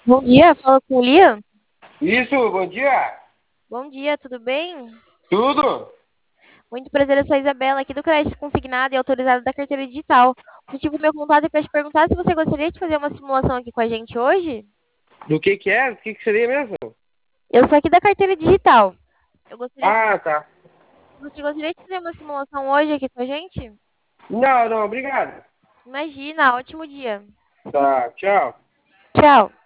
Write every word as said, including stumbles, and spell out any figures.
Bom dia, fala com o Lia. Isso, bom dia. Bom dia, tudo bem? Tudo? Muito prazer, eu sou a Isabela, aqui do Crédito Consignado e autorizada da carteira digital. O motivo do meu contato é para te perguntar se você gostaria de fazer uma simulação aqui com a gente hoje. Do que que é? O que que seria mesmo? Eu sou aqui da carteira digital. Eu gostaria de... Ah, tá. Você gostaria de fazer uma simulação hoje aqui com a gente? Não, não, obrigado. Imagina, ótimo dia. Tá, tchau. Tchau.